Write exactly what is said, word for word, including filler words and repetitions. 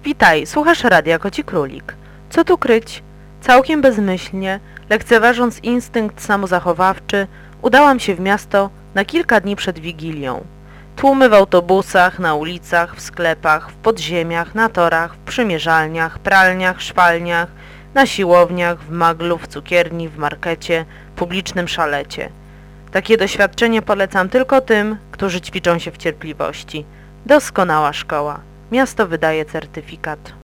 Witaj, słuchasz radia Koci Królik. Co tu kryć? Całkiem bezmyślnie, lekceważąc instynkt samozachowawczy, udałam się w miasto na kilka dni przed Wigilią. Tłumy w autobusach, na ulicach, w sklepach, w podziemiach, na torach, w przymierzalniach, pralniach, szwalniach, na siłowniach, w maglu, w cukierni, w markecie, publicznym szalecie. Takie doświadczenie polecam tylko tym, którzy ćwiczą się w cierpliwości. Doskonała szkoła. Miasto wydaje certyfikat.